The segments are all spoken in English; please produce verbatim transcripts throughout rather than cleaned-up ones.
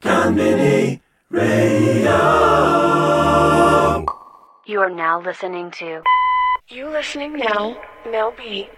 Konbini Radio. You are now listening to. You listening now, Mel B.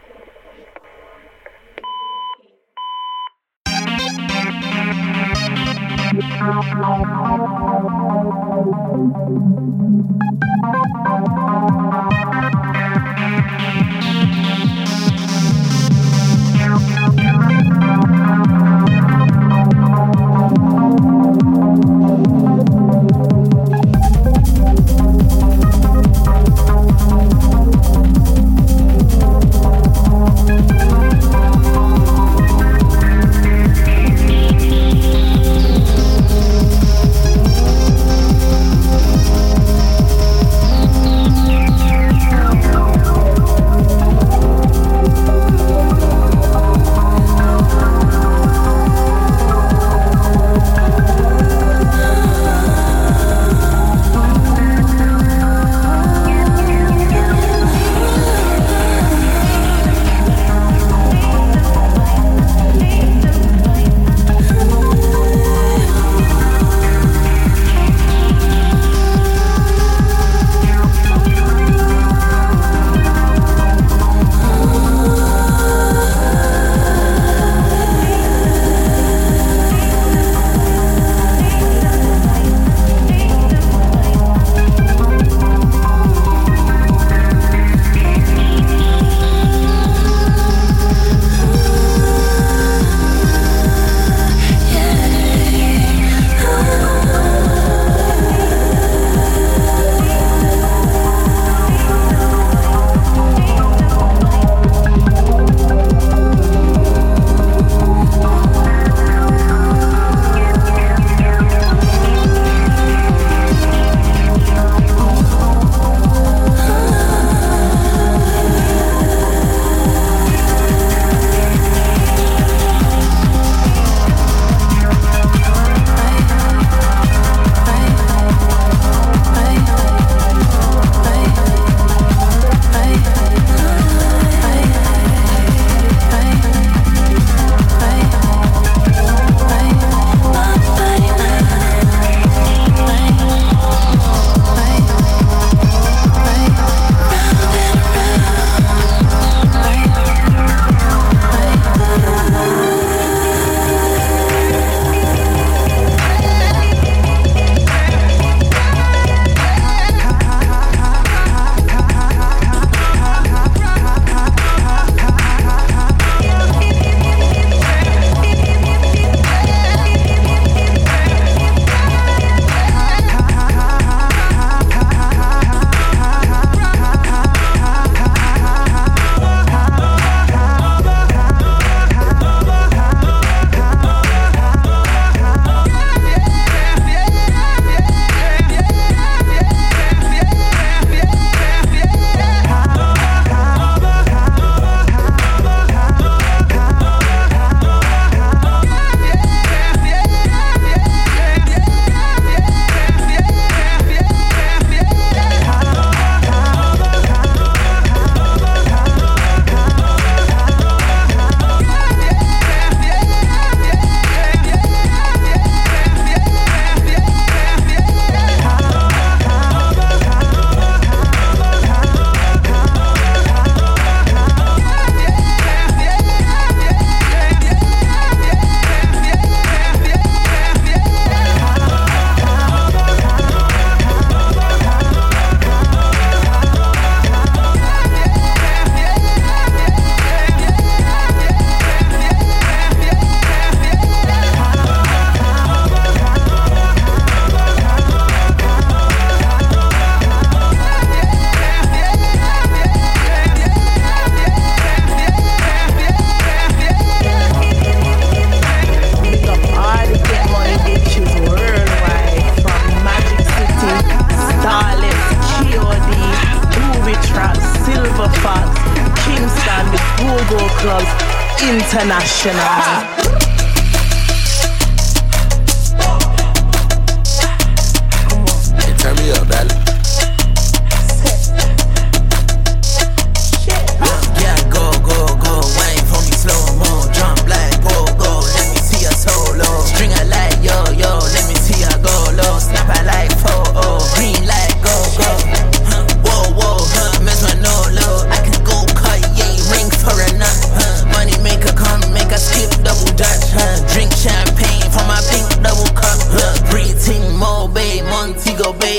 International. Turn me up, darling. Yeah, go, go, go. Wine for me slow mo. Jump like go, go. Let me see your solo. String a light, yo, yo. Let me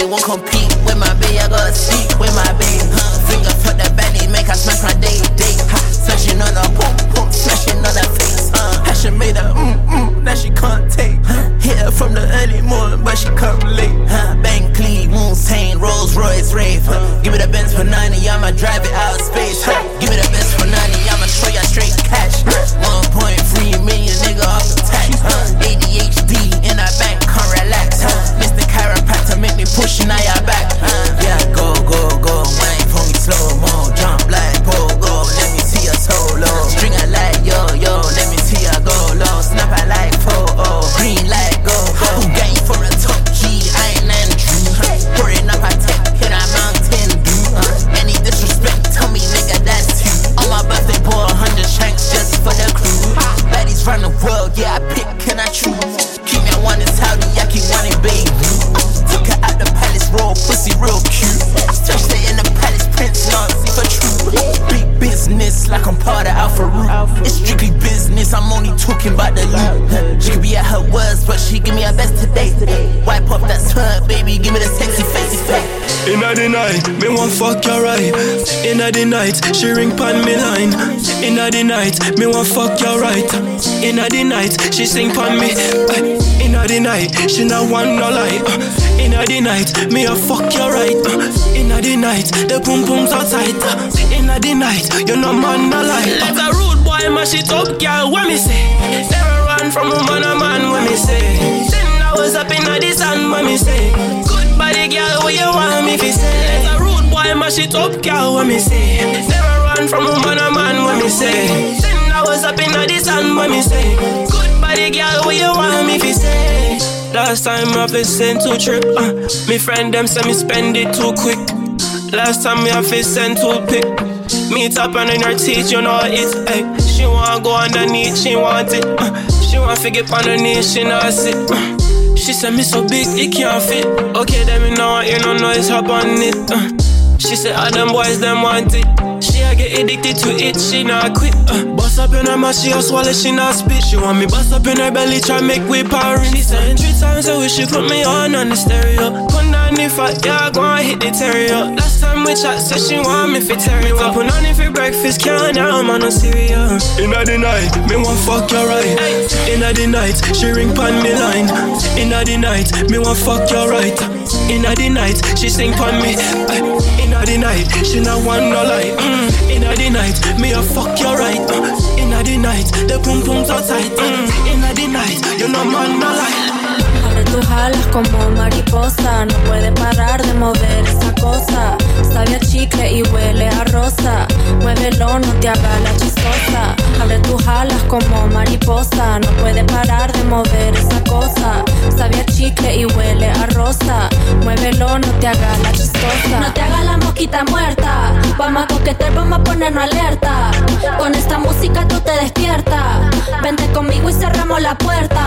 won't compete with my bae. I gotta sleep with my bae. Huh? Finger fuck that belly, make her smash my day, day. Ha, smashing on her boom, boom, smashing on her face. Uh, I should made her mm, mm, now she can't take. Huh? Hit her from the early morning, but she come late. Huh? Bankley, Moontain, Rolls Royce, Rave. Huh? Give me the Benz for ninety, I'ma drive it out of space. Huh? Give me the Benz for ninety, I'ma show ya straight cash. one point three million nigga off the tax. Huh? A D H D in that bank, can't relax. Huh? Mister Chiropractor make me push now your back. Huh? Yeah, go, go, go, wine for me slow mo. Jump like go-go, let me see your solo. String it like yo, yo, let me see ya go low. Snap it like photo, green light go, go. Game for a top G, Island Drew. Pouring up a tech in a Mountain Dew. uh, Any disrespect, tell me nigga that's you. On my birthday, pour a hundred shanks just for the crew. Baddies round the world, yeah, I pick and I choose. Keep me one in Saudi, I keep one in Beirut. Took her out the palace, raw pussy, real cute. Touched her in the palace, Prince Nancy for true. Big business, like I'm part of Alpha Root. It's strictly business, I'm only talking about the loot. She could be at her worst, but she give me her best today. Wipe off that smirk, baby, give me the sexy facey face. Inna the night, me want fuck your right. Inna the night, she ring pan me line. Inna the night, me want fuck your right. Inna the night, she sing pan me. Inna the night, she not want no lie. Inna the night, me a fuck your right. Inna the night, the boom boom's so tight. Inna the night, you no man no lie. Let a rude boy mash it up, girl. What me say? Never run from a man a man. What me say? Ten hours up inna the sun. What me say? Good body, girl. What you want me fi say? Let a rude boy mash it up, girl. What me say? Never run from a man a man. What me say? Ten hours up inna the sun. What me say? Good body, girl. What you want me fi say? Last time I fi sent to trip. Uh, me friend them say me spend it too quick. Last time me I fi sent to pick. Meet up and in her teeth, you know it. Ay. She wanna go underneath, she want it. Uh, she wanna figure on her knees, she not sit. Uh, she said me so big, it can't fit. Okay, then me know you know noise, hop on it. Uh, she said all them boys, them want it. She a get addicted to it, she not quit. Uh, bust up in her mouth, she a swallow, she not spit. She want me bust up in her belly, try make we powering. She saying three times I wish she put me on on the stereo. Put on if I, yeah, go and hit the terrier. Last time we chat, said she want me for terry. Me want put on it for breakfast, can't now I'm on no cereal. Inna the night, me want fuck your right. Inna the night, she ring pan me line. Inna the night, me want fuck your right. Inna the night, she sing pan me. Inna the night, she not want no lie. Mm. Inna the night, me a fuck your right. Uh. Inna the night, the pum pum so tight. Mm. Inna the night, you know man no lie. Abre tus alas como mariposa, no puede parar de mover esa cosa. Sabe a chicle y huele a rosa. Muévelo, no te hagas la chistosa. Abre tus alas como mariposa, no puede parar de mover esa cosa. Sabe a chicle y huele a rosa. Muévelo, no te hagas la chistosa. No te hagas la mosquita muerta. Vamos a coquetear, vamos a ponernos alerta. Con esta música tú te despiertas. Vente conmigo y cerramos la puerta.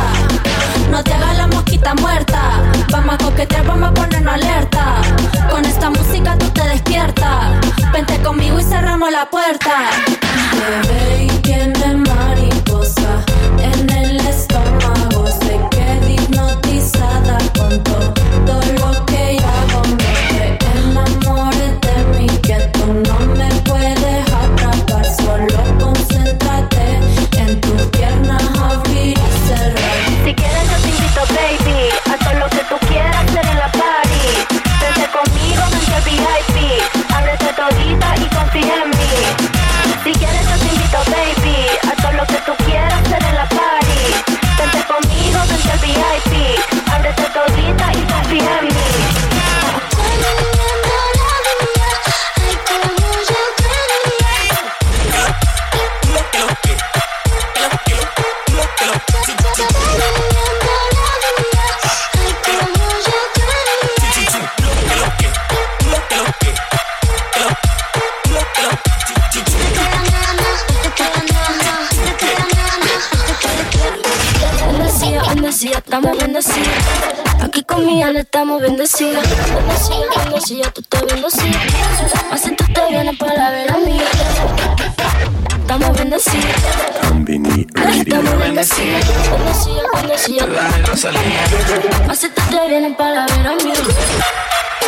No te hagas la mosquita muerta. Vamos a coquetear, vamos a ponernos alerta. Con esta música tú te despiertas. Vente conmigo y cerramos la puerta. Bebé y tiene mariposa en el estómago. Se queda hipnotizada con todo lo que yo hago. Me te enamores de mí, que tú no me puedes atrapar. Solo concéntrate en tus piernas, abrir y cerrar. Si quieres yo te invito, baby, a todo lo que tú quieras hacer en la party. Vente conmigo, vente al V I P. Ábrete todita y confía en mí. Si quieres yo te invito, baby, a todo lo que tú quieras hacer en la party. Vente conmigo, vente al V I P. Ábrete todita y confía en mí. Estamos bendecidos, aquí con mi alma estamos bendecidos. Bendecida, bendecida, tú estás bendecida. Así tú te vienes para ver a mí. Estamos bendecidos, estamos bendecidos. Bendecida, bendecida, así tú te vienes para ver a mí.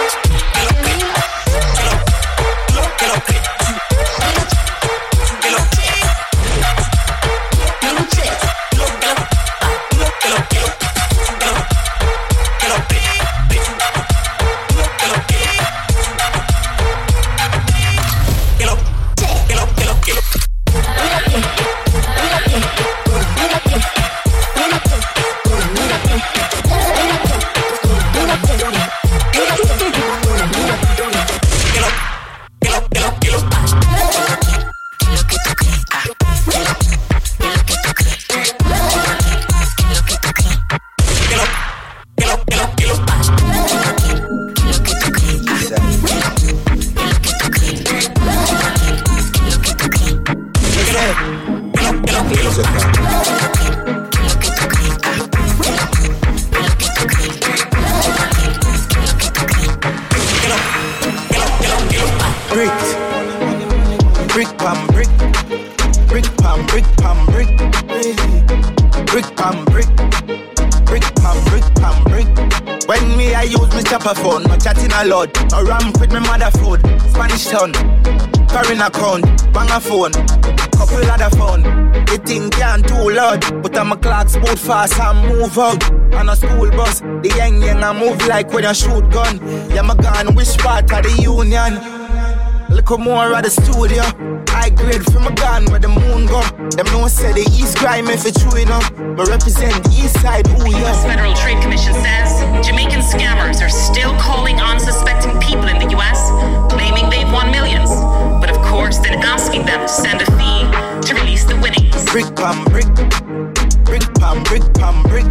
pan brick. When me I use my chopper phone, no chatting a lot. No ramp with my mother food. Spanish town, foreign account, bang a phone, couple other phone. The thing can't too loud, but I'm a clock boot fast and move out. On a school bus, the young young I move like when you shoot gun. Yeah, my gun, which part of the union? Look more at the studio. I grade from a gun where the moon go. Them no say the East crime if it's true enough. But represent the East side, ooh yeah. The U S Federal Trade Commission says Jamaican scammers are still calling unsuspecting people in the U S, claiming they've won millions. But of course, then asking them to send a fee to release the winnings. Brick pam brick, brick pam brick pam brick,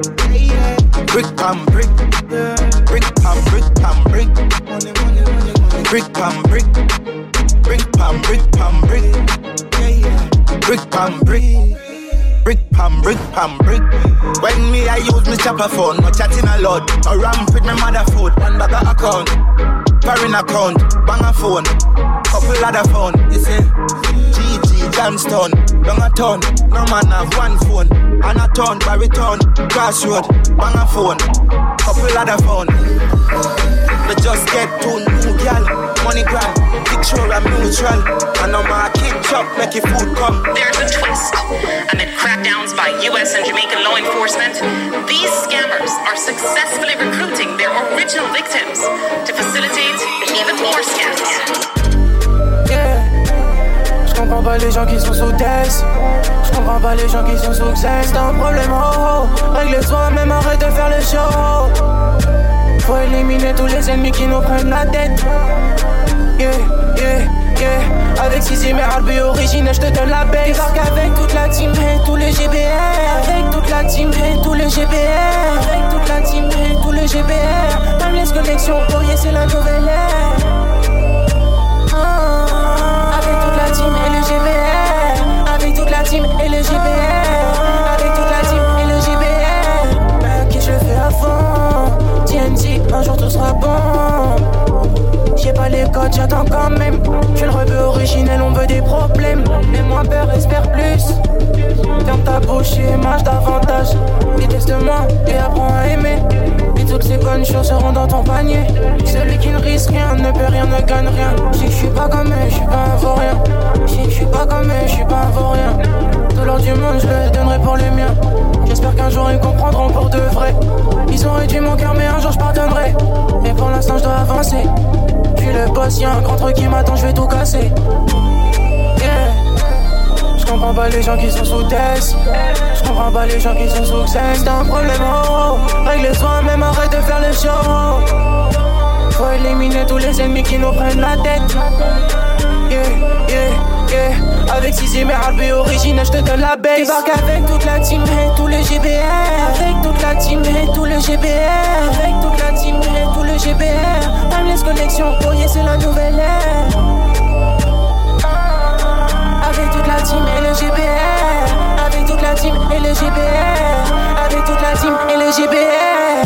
brick pam brick, brick pam brick pam brick, brick pam brick, brick pam brick pam brick, brick pam brick, brick pam brick pam brick. When me I use my chopper phone, no chatting a lot, no ramp with my mother food. One bag of account, foreign account, bang a phone, couple other phone. You see, G G Johnston, down a ton, no man have one phone, and a ton, baritone, crossroad, bang a phone, couple other phone. We just get two new gal, money grand, picture I'm neutral, and no more kick chop, make your food come. There's a twist. Amid crackdowns by U S and Jamaican law enforcement, these scammers are successfully recruiting their original victims to facilitate even more scams. Yeah. J'comprends pas les gens qui sont sous test. J'comprends pas les gens qui sont sous xex. T'as un problème, oh oh. Règle-toi, même arrête de faire le show. Faut éliminer tous les ennemis qui nous prennent la tête. Yeah, yeah, yeah. Avec Sissi, mes Harbi origine, je te donne la baisse. Débarque avec toute la team et tous les G B R. Avec toute la team et tous les G B R. Avec toute la team et tous les G B R. Même les connexions, oh yeah, c'est la nouvelle ère. Avec toute la team et le G B R. Avec toute la team et le G B R. Avec toute la team et le G B R. Ben, qui je fais à fond. T N T, un jour tout sera bon. J'ai pas les codes, j'attends quand même. Je suis le rebeu originel, on veut des problèmes. Les moins peur, espère plus. Ferme ta bouche et mange davantage. Déteste-moi et apprends à aimer. Et toutes ces bonnes choses seront dans ton panier. Celui qui ne risque rien, ne peut rien, ne gagne rien. Je sais que je suis pas comme eux, je suis pas un vaurien. Je sais que je suis pas comme eux, je suis pas un vaurien. Tout l'or du monde, je le donnerai pour les miens. J'espère qu'un jour ils comprendront pour de vrai. Ils ont réduit mon cœur mais un jour je pardonnerai. Mais pour l'instant je dois avancer. Je suis le boss, y'a un grand truc qui m'attend, je vais tout casser. Yeah. J'comprends pas les gens qui sont sous test. J'comprends pas les gens qui sont sous xex. T'as un problème, oh oh. Règle-toi, même arrête de faire le show. Faut éliminer tous les ennemis qui nous prennent la tête. Yeah, yeah, yeah. Avec Sissi, mes Harbi origine, je te donne la baisse. Débarque avec toute la team et tous les G B R. Avec toute la team et tous les G B R. Avec toute la team et tous les G B R. Timeless connexion, oh yeah, c'est la nouvelle ère. Avec toute la team et le G B R. Avec toute la team et le G B R. Avec toute la team et le G B R.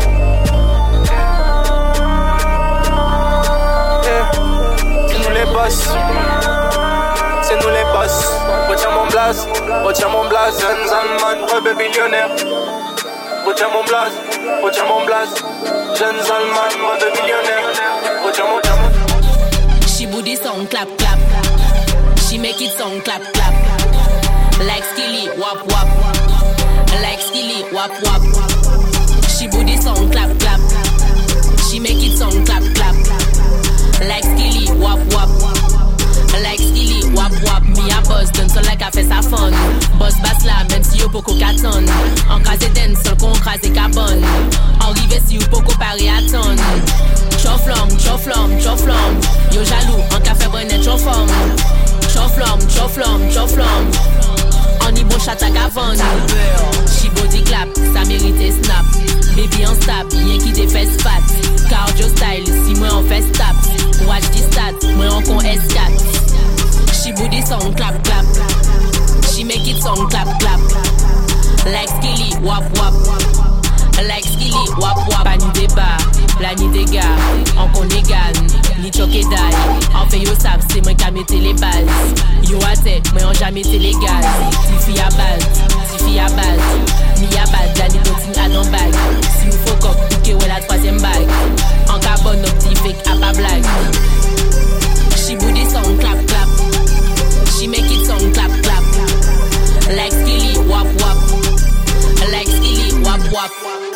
Yeah. C'est nous les boss. C'est nous les boss. Retiens mon blaze, retiens mon blaze. Zenzalman, rebeu millionnaire. Retiens mon blaze, retiens mon blaze. Zenzalman, rebeu millionnaire. Retiens mon blaze. She booty song clap clap. She make it song clap clap. Like skilly wap wap. Like skilly wap wap. She booty song clap clap. She make it song clap clap. Like skilly wap wap. Like skilly wap wap. Me a boss donne son like a fait sa fun. Boss basse là même si yo poko katon. En crasé den seul qu'on crasé cabane. En rive si yo poko pari attend. Choflom, choflom, choflom. Yo jaloux en café bonnet choflom. Choflom, choflom, choflom. On y bon chat à gavon. She body clap, ça mérite snap. Baby en stab, bien qui te fait spat. Cardio style, si moi on fait stap. Watch the stats, moi on con S quatre. She body song clap clap. She make it song clap clap. Like skilly wap wap. Like skilly wap wap. Pas ni débat, la ni dégâts. On connaît gagne, ni choqué d'ail. En fait yo sab, c'est moi qui a mis les bases. Yo à tête, moi on jamais été légal. Ti fi à balle, ti fi a bad. Me a bad, la nicotine a dans bag. Si ou fuck up, piqué ou la troisième bague. En carbone, nos petits fake a pas blague. She booty song clap clap. She make it song clap clap. Like skilly wap wap. Like skilly wap wap.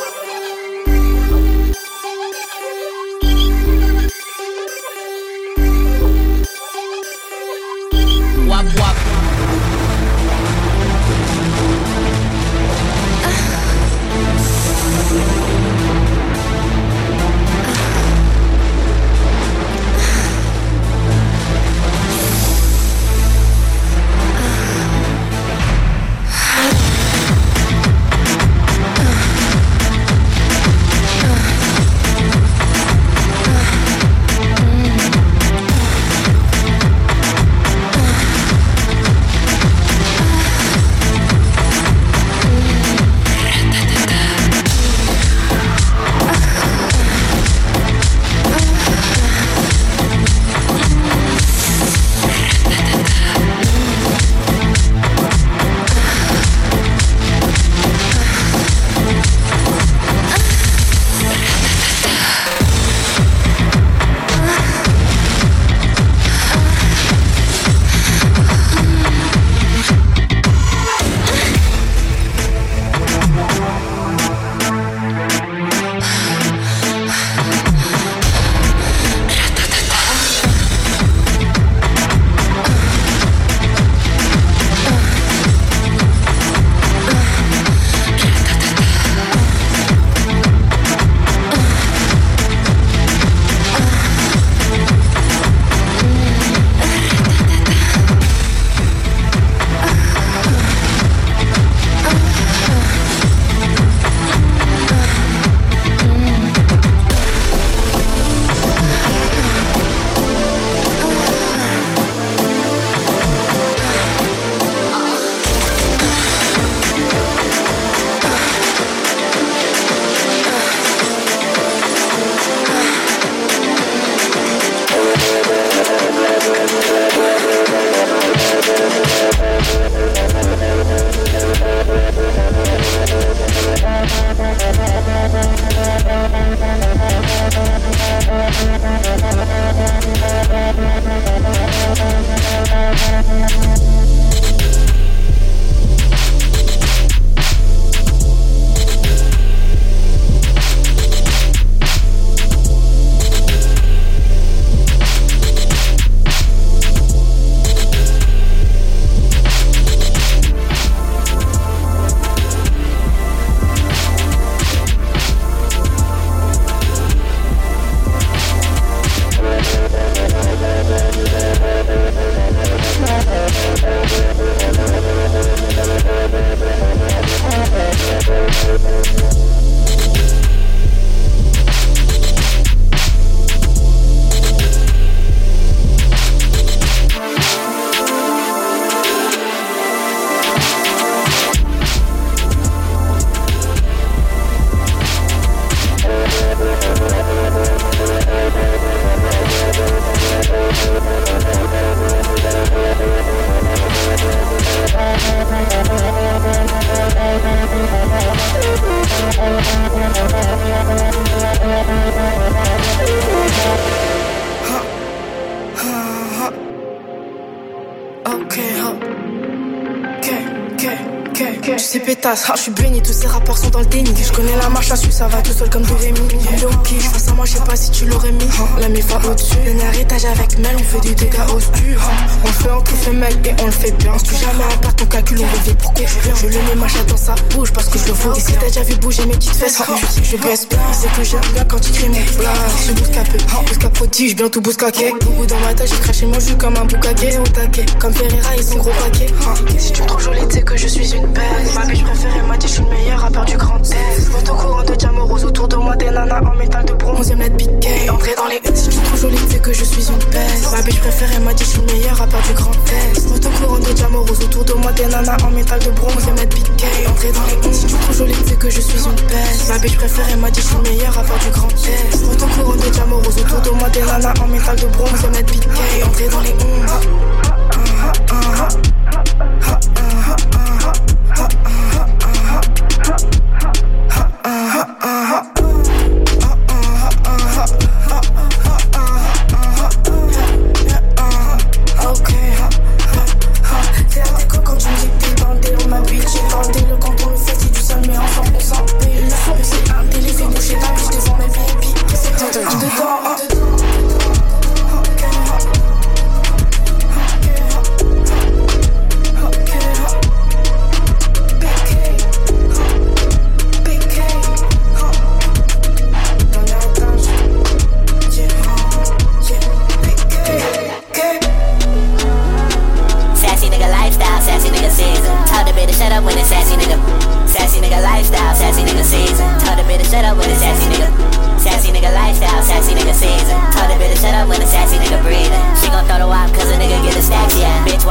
Wap wap. Je suis béni, tous ces rappeurs sont dans le déni. Je connais la marche à suivre, ça va tout seul comme Dorémy. Ok, je face à moi, je sais pas si tu l'aurais mis. La mif va au-dessus. Dernier étage avec Mel, on fait du dégât au stu. On le fait en tout fait Mel et on le fait bien. Si tu jamais un part ton calcul, on revient pour conclure. Je le mets ma chatte dans sa bouche parce que je le vaux. Et si t'as déjà vu bouger mes petites fesses, je baisse bien. C'est que j'aime bien quand tu cries mon blast. Je bousque un peu, bousque à prodige, bien tout bousque à quai. Beaucoup dans ma tête, j'ai craché mon jus comme un boucaquet. Au taquet, comme Ferreira et son gros paquet. Si tu me trouves jolie, tu sais que je suis une bête. Ma bitch préférée m'a dit je suis le meilleur rappeur du grand test. Monte au courant de diamants roses autour de moi, des nanas en métal de bronze. Onzième lettre piqué, entrer dans les hits. Si tu me trouves jolie, tu sais que je suis une bête. Ma bitch préférée m'a dit je suis le meilleur rappeur du grand test. Monte au courant de diamants roses autour de moi, des nanas en métal de bronze. Onzième lettre piqué, entrer dans les hits. Si tu me trouves jolie, tu sais que je suis une bête. Ma bitch préférée m'a dit je suis le meilleur rappeur du grand test. Monte au courant de diamants roses autour de moi, des nanas en métal de bronze. Onzième lettre piqué, entrer dans les hits.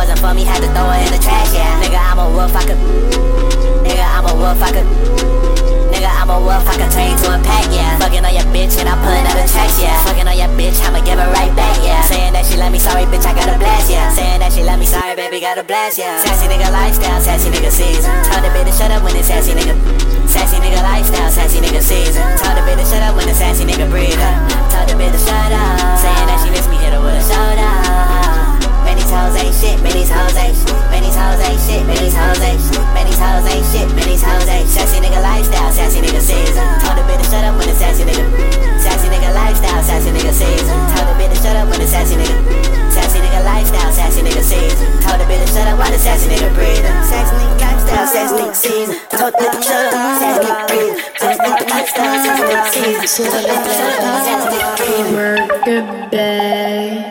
wasn't for me, had to throw her in the trash, yeah. Nigga, I'm a wolf, I could. Nigga, I'm a wolf, I could. Nigga, I'm a wolf, I can turn you to a pack, yeah. Fucking on your bitch and I'm pulling out the tracks, yeah. Fucking on your bitch, I'ma give her right back, yeah. Saying that she love me, sorry bitch, I got a blast, yeah. Saying that she love me, sorry baby, got a blast, yeah. Sassy nigga lifestyle, sassy nigga season. Tell the bitch to shut up when it's sassy nigga. Sassy nigga lifestyle, sassy nigga season. Tell the bitch to shut up when the sassy nigga breathe, huh? Tell the bitch to shut up. Saying that she miss me, hit her with a shoulder. Many hoes ain't shit, many hoes ain't shit, many hoes ain't shit, many hoes ain't shit, many hoes ain't shit, many hoes ain't. Sassy nigga lifestyle, sassy nigga season. Told the bitch to shut up when the sassy nigga. Sassy nigga lifestyle, sassy nigga season. Told the bitch to shut up when the sassy nigga. Sassy nigga lifestyle, sassy nigga season. Told the bitch to shut up while the sassy nigga breathing. Sassy nigga lifestyle, sassy nigga season. Told the bitch to shut up, sassy nigga breathing. Sassy nigga lifestyle, sassy nigga season. Told the bitch to shut up, sassy nigga breathing. Work it, babe.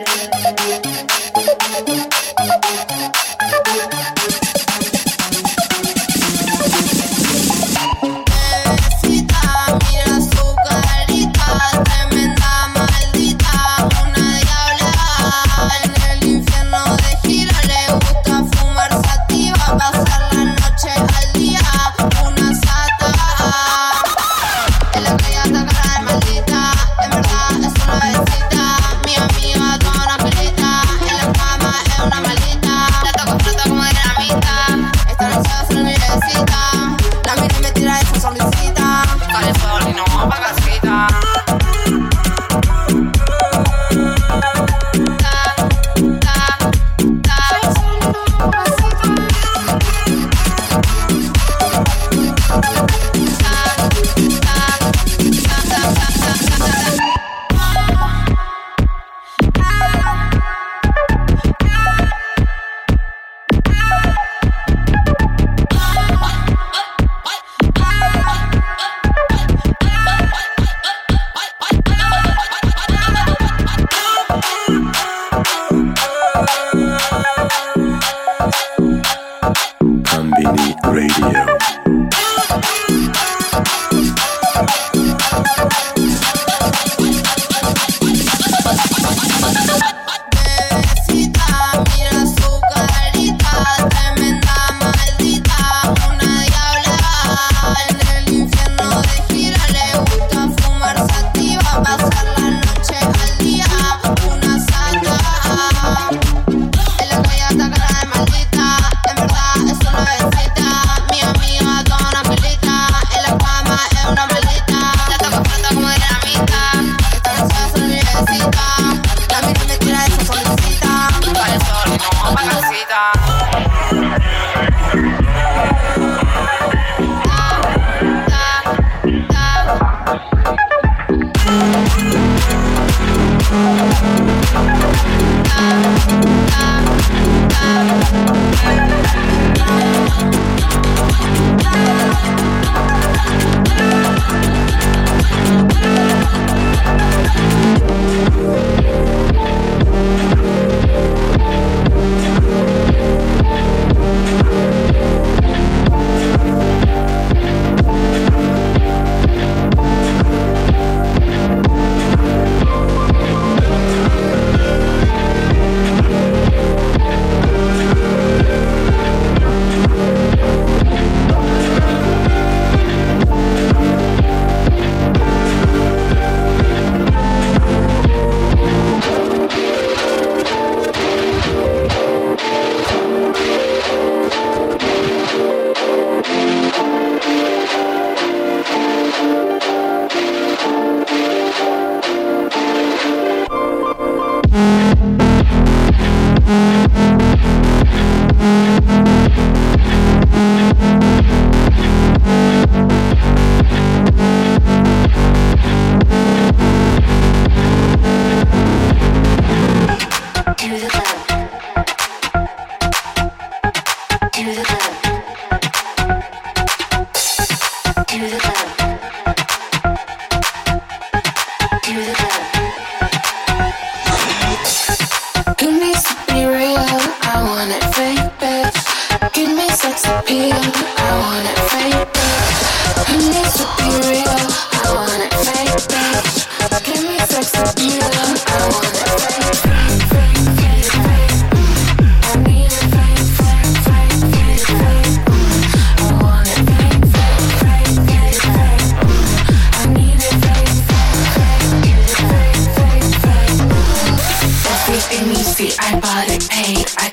I need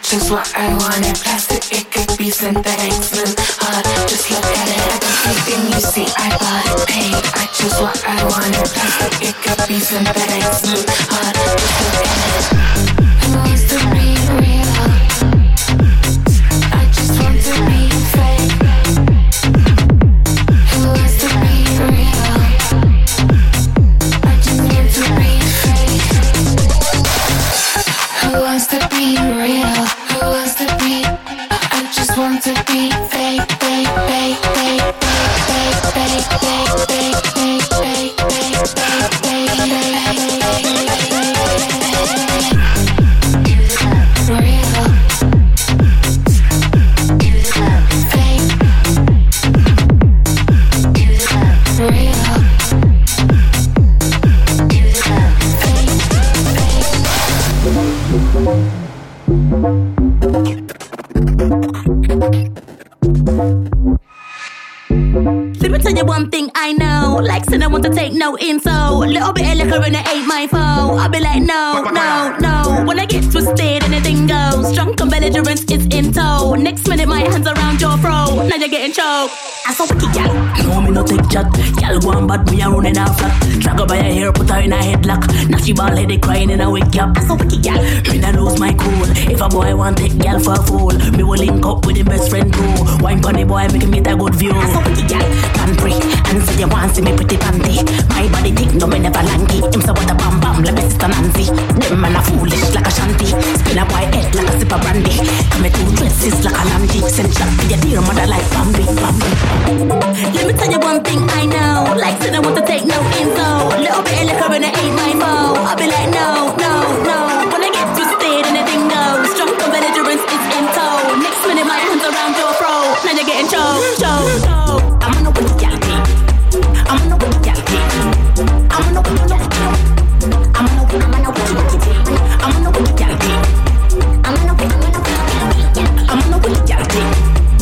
just what I wanted. Plastic, it could be synthetic, slim, hard, just look at it. Everything you see, I bought it, paid. I choose what I wanted. Plastic, it could be synthetic, slim, hard, just look at it. Who wants to be real? I just want to be fake. Who wants to be real? I just want to be fake. Who wants to be real? Who wants to be? I just want to be fake, fake, fake, fake, fake, fake, fake, fake, fake, fake, fake, fake, fake, real, fake, real. Let me tell you one thing I know. Like said I want to take no info. A little bit of liquor and it ain't my foe. I'll be like no, no, no. When I get twisted anything goes. Drunk and belligerence is in tow. Next minute my hands around your throat. Now you're getting choked. I saw wicked gal. No me no take chat. Gal go on bad me a running off flat. Drag her by her hair, put her in a headlock. Now she ball headed crying in a wig cap. I saw wicked gal. Me nah lose my cool. If a boy want take gal for a fool, me will link up with him best friend too. Wine pon the boy make him get a good view. I saw wicked gal. Pantry and say you want see me pretty panty. My body thick, no me never lanky. Him say what a bam bam like my sister Nancy. Them man a foolish like a shanty. Spin a boy head like a sip of brandy. Come me two dresses like a lamdy. Send shot for your dear mother like Bambi, Bambi. Let me tell you one thing I know. Like said I want to take no info. A little bit of liquor and it ain't my foe. I'll be like no, no, no. When I get twisted anything goes. Drunk and belligerence is in tow. Next minute my hands around your throat. Now you're getting choked, choked, choked. I'm no wicked gal thing. I'm no wicked gal thing. I'm no wicked gal thing. I'm no I'm no wicked thing. I'm no wicked gal thing. I'm no I'm no I'm no wicked gal thing.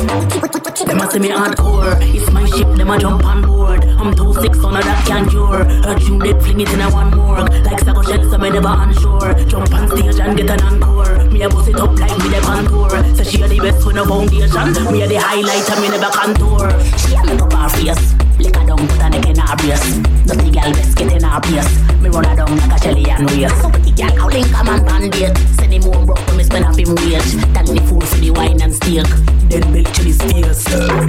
Them a say me hardcore. It's my ship, them a jump on board. I'm too sick, so now that can't cure. Her tune dead, fling it in a one morgue. Like Sago Shed, so me never unsure. Jump on stage and get an encore. Me a bust it up like me the contour. Say she a the best with no foundation. Me a the highlight and me never contour. She a make up her face. Lick her down, put her neck in her brace. Dirty gal best get in her place. Me run her down like a Shelly and race. So pretty gal, how link a man band-aid. Send him home broke when me spend up him wage. Thank the food for the wine and steak. Then milk to his face.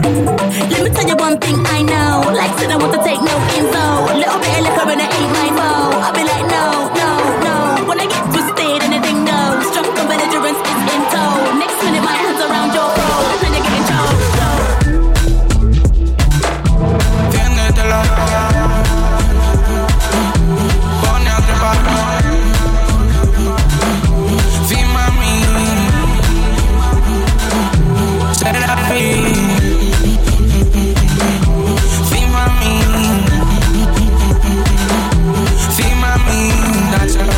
Let me tell you one thing I know. Like said I want to take no info. A little bit of liquor and it ain't my foe. I'll be like no, no, no. When I get twisted anything goes. Drunk and belligerence is in tow. Next minute my hands around your throat. Then you're getting choked, choked. Tiéndetelo. Pone a trepar. Sí, mami. Será fin. Sí, mami. Sí, mami. Dánselo.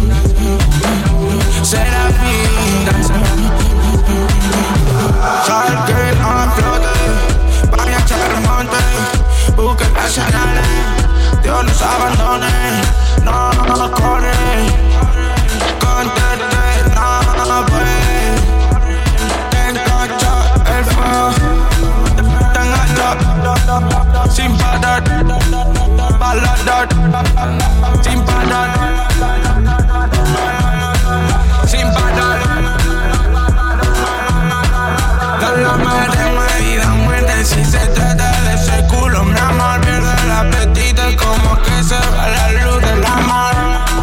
Será fin. Dánselo. Sal que no flote. Vaya a echar el monte. Busque las señales. Dios nos abandone. No, no corre. Conteste, no puede. Engancha el fuego. Te engancho. Sin parar. Baladar. Sin parar. Sin parar. Dálame de vida, muerte si se trata de ese culo, mi amor. Pierde el apetito como que se va la luz de la mar.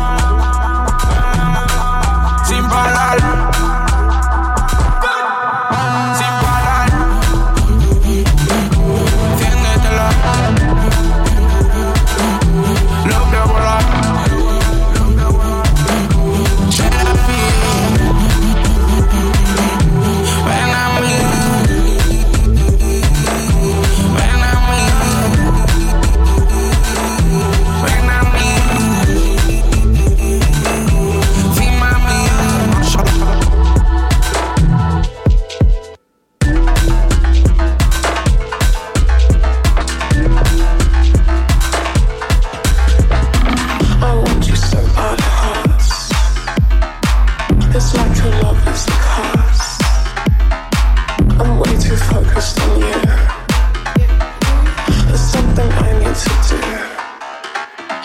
Sin parar. Sin parar. Tiéndetelo. Lo que voy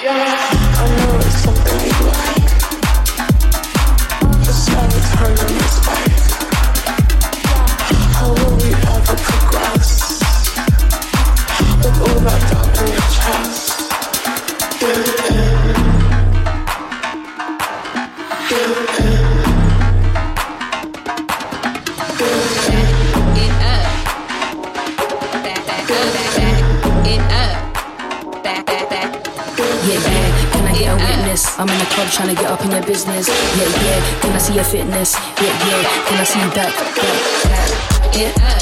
I'm in the club trying to get up in your business. Yeah, yeah, can I see your fitness? Yeah, yeah, can I see you back, back, back? Yeah, uh.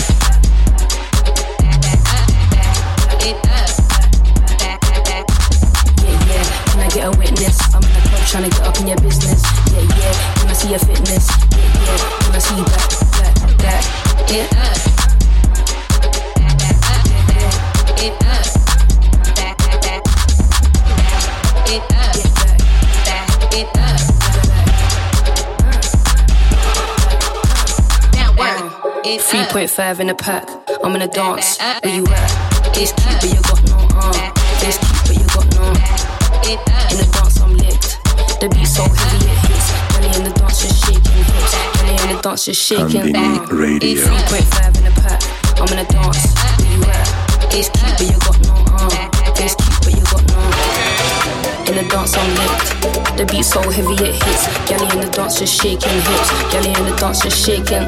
Yeah, yeah, can I get a witness? I'm in the club trying to get up in your business. Yeah, yeah, can I see your fitness? Yeah, yeah, can I see you back, back, back? Yeah, uh. Yeah, uh. three point five in the pack, I'm in a dance, where you at? It's cute but you got no arm, it's cute but you got no. In the dance I'm licked, the beat so heavy it hits. Money in the dance just shaking hips, money in the dance just shaking back. three point five in the pack, I'm in a dance, where you at? It's cute but you got no arm, it's cute but you got no. In the dance I'm licked, the beat so heavy it hits. Gally in the dance just shaking hips, gally in the dance just shaking.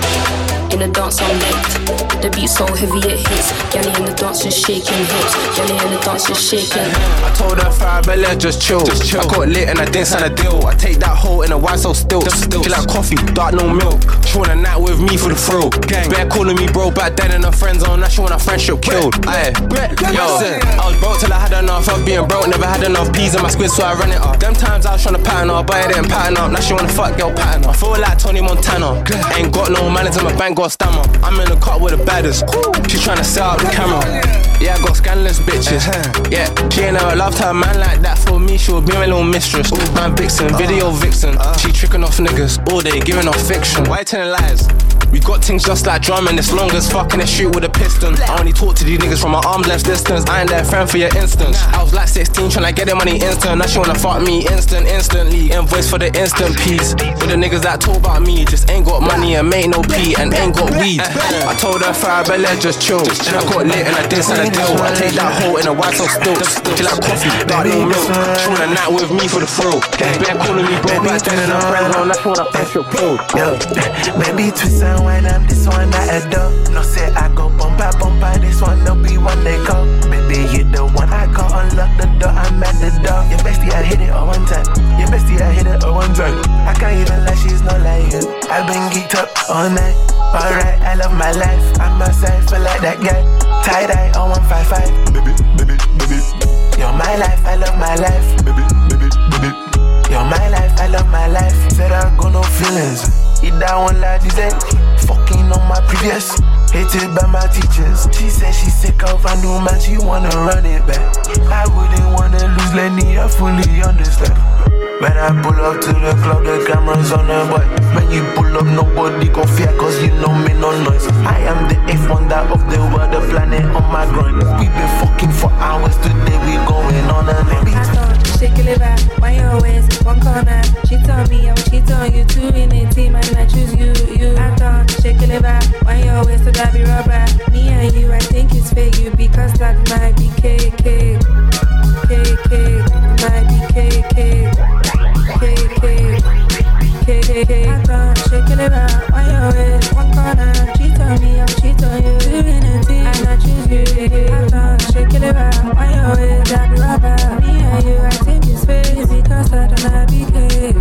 In the dance I'm licked, the beat so heavy it hits. Gally in the dance just shaking hips, gally in the dance just shaking. I told her fire, but let just chill. just chill. I got lit and I didn't sign a deal. I take that hoe in a wine so still. still. She like coffee, dark no milk. She want a night with me for the thrill. Gang. Bear calling me bro back then and her friends on. Now she want a friendship killed. Aye, yo, I was broke till I had enough of being broke. Never had enough peas in my squid so I ran it up. Them times I was trying to pattern up, but I didn't pattern up. Now she wanna fuck girl pattern up. I feel like Tony Montana. Ain't got no manners in my bank, got stammer. I'm in the car with the baddest. She tryna set up the camera. Yeah, I got scandalous bitches. Yeah, she ain't never loved her man like that. For me, she would be my little mistress. Man vixen, video vixen. She tricking off niggas all day, giving off fiction. Why you telling lies? We got things just like drumming, it's long as fucking a shoot with a piston. I only talk to these niggas from an arm's length distance. I ain't their friend for your instance. I was like sixteen tryna get their money instant. Now she wanna fuck me instant, instantly. Invoice for the instant piece. With the niggas that talk about me, just ain't got money and make no pee and ain't got weed. I told her fire, but let just chill. And I got lit and I didn't sign a deal. I take that hoe in a white so still. She like coffee, dark no milk. She want a night with me for the thrill. Bear calling me bro back then and her friends on. That's what I fresh your pill. Yo, baby twist and wine, I'm this one I adore. No say I go bumper bumper, this one no be one they go. Baby you the one I go unlock the door, I'm at the door. Your bestie I hit it all one time. Your bestie I hit it all one time. I can't even lie, she's not like you. I've been geeked up all night. Alright, I love my life. I'm outside, feel like that guy. Tie-dye on one five five. Baby, baby, baby. You're my life, I love my life. Baby, baby, baby. You're my life, I love my life. Said I got no feelings. Eat that one like this, eh? Fucking on my previous. Hated by my teachers. She said she's sick of a new man, she wanna run it back. I wouldn't wanna lose Lenny, I fully understand. When I pull up to the club, the cameras on the boy. When you pull up, nobody go fear, cause you know me no noise. I am the eighth wonder of the world, the planet on my groin. We been fucking for hours, today we going on a limit. I thought, shake it back, why your waist, one corner. She told me I would cheat on you, two in a team, and I choose you, you. I thought, shake it back, why your waist, so that be rubber. Me and you, I think it's fake, you, because that might be K K. K K, might be K K. K K, K K, K. I thought, shake it around, why your waist, one corner. She told me I'll cheat on you, two in a team, and I choose you. I thought, shake it around, why your waist, that be rubber. Me and you, I think it's fake, because I don't have B K.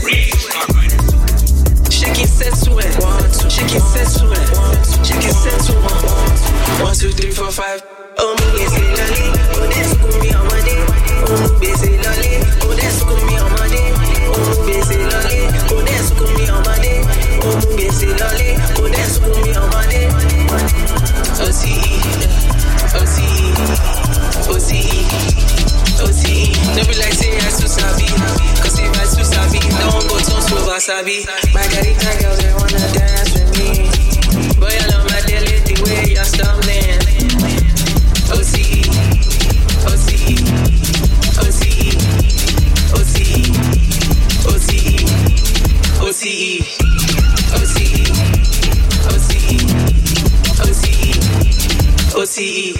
Shake it, set to it. Shake it, set to it. Shake it, set to it. One, two, three, four, five. Oh, me, yes, lolly. Oh, that's cool, me on my day. Oh, busy lolly. Oh, that's cool, me on my day. Oh, busy lolly. Oh, that's cool, me on my day. Oh, busy lolly. Oh, that's cool, me on my day. O C E, O C E, O C E, O C E. No be like say I too sabi, cause if I too sabi, don't go to so wasabi. My garita girls they wanna dance with me. Boy, I love my daily the way you're stumbling. O C E, O C E, O C E, O C E, O C E, O C E, O C E, O C E, O C E, O C E.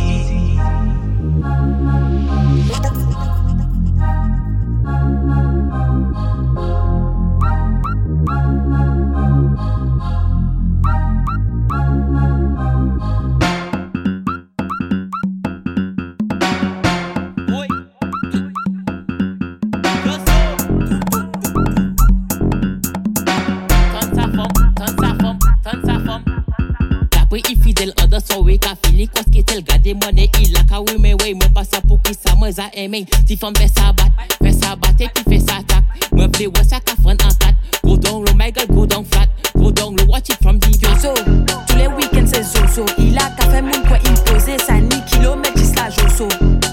Si femme fait sa batte, fait sa batte et puis fait sa tac. Me play ouais ça qu'a fun en quatre. Go down low, my girl, go down flat. Go down low, watch it from the back. Yoso, tous les week-ends c'est Zozo. Il a qu'à faire mon quoi imposer. Ça ni kilomètre, il la Joso.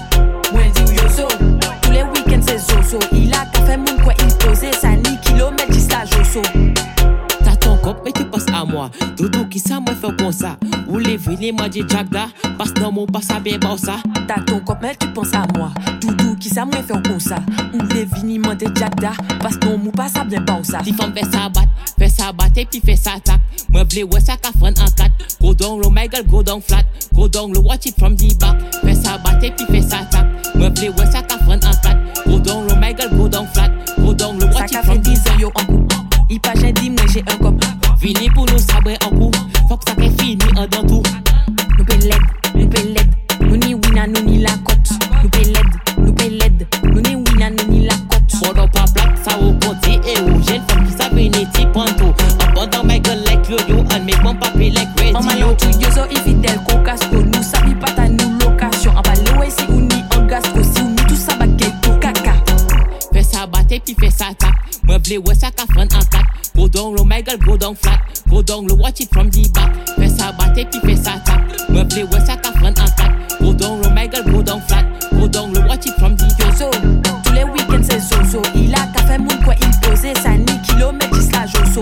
Moi dis Yoso, tous les week-ends c'est Zozo. Il a qu'à faire mon quoi imposer. Ça ni kilomètre, il la Joso. T'as ton cop, mais tu passes à moi. Doudou qui ça me fait comme ça. Ou les venez moi dit Jagda. Passe non, mon passe à bien bon ça. T'as ton cop, mais tu penses à moi. Doudou qui ça me fait comme ça. Ou les venez moi dit Jagda. Passe non, mon passe à bien bon ça. Si femme fait sa batte, fait sa batte et puis fait sa tac. Me blé ouais ça qu'a fun en quatre. Go down low, my girl, go down flat. Go down low, watch it from the back. Fait sa batte et puis fait sa tac. Me blé ouais ça qu'a fun en quatre. Go down low, my girl, go down flat. Go down low, watch it from the back. Ça qu'a fait dix ans yo en coup. Il pas j'ai dit moi j'ai un cop. Vini pour nous sabrer en coup. Faut que ça qu'est fini en dans tout. Nous paie l'aide, nous paie l'aide. Nous ni wina, nous ni la cote. Nous paie l'aide, nous paie l'aide. Nous ni wina, nous ni la cote. Pendant pas black, ça au côté et aux jeunes femmes qui savent une étipe panto. Abandon my girl like yo-yo and make one papi like radio. En malon tu yoso infidèle, cocasco. Nous sabi pas ta nous location. En balé ouais si ou ni en gasco. Si ou ni tout ça bagay pour caca. Fais sa batte et puis fais sa tac. Me blé ouais ça qu'a fun en quatre. Go down low, my girl, go down flat. Go down low, watch it from the back. Fais sa batte et puis fais sa tac. Me play ouais ça qu'a fun en quatre. Go down low, my girl, go down flat. Go down low, watch it from the back. Yoso, tous les week-ends c'est Zozo. Il a qu'à faire mon quoi imposer. Ça ni kilomètre, il la Joso.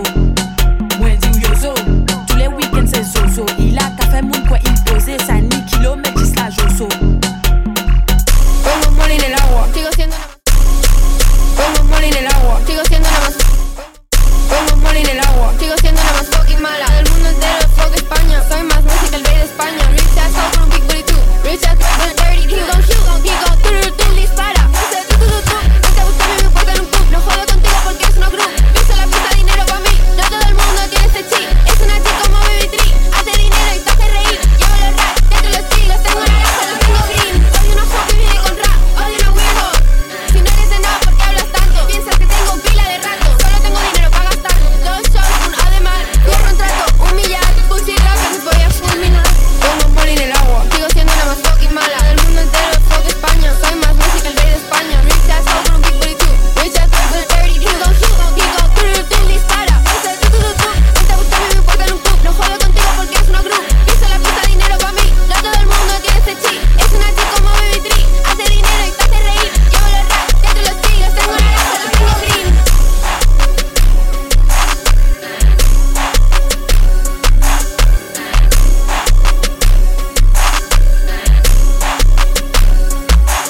Moi dis Yoso, tous les week-ends c'est Zozo. Il a qu'à faire mon quoi imposer. Ça ni kilomètre, il la Joso. Pongo un mole en el agua, sigo siendo Pongo un mole en el agua, sigo siendo la más Pongo un mole en el agua, sigo siendo la más fucking mala del mundo entero, fuck España. Soy más música el rey de España. Rich ass hoe con un big booty too. Rich ass hoe con dirty. He gon' shoot, he gon' turur, tú dispara. No sé, tú, tú, tú, tú. No te gusta a mí, me importa en un club. No jodo contigo porque es una group. Piso la pista, dinero pa' mí. No todo el mundo tiene este chip. Es una chica como Baby Tree. Hace dinero y te hace reír. Llevo los rap, dentro los estilos. Tengo naranja, los tengo green. Odio una fuck y viene con rap. Odio una weirdo. Si no eres de nada, ¿por qué hablas tanto? Piensas que tengo pila de rato. Solo tengo dinero para gastar. Dos shows, un además. Cierro un trato, un millar. Pussy rap, me voy a fulminar. Pongo un boli en el agua. Sigo siendo la más fucking mala del mundo entero, fuck España. Soy más música el rey de España. Rich ass hoe con un big booty too. Rich ass hoe con dirty. He gon' shoot, he gon' turur, tú dispara. No sé, tú, tú, tú, tú. No te gusta a mí, me importa en un club. No jodo contigo porque es una group. Piso la pista, dinero pa' mí. No todo el mundo tiene este chip. Es una chica como Baby Tree. Hace dinero y te hace reír. Llevo los rap, dentro los estilos. Tengo naranja, los tengo green.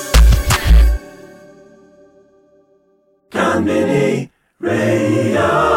Conmini Radio.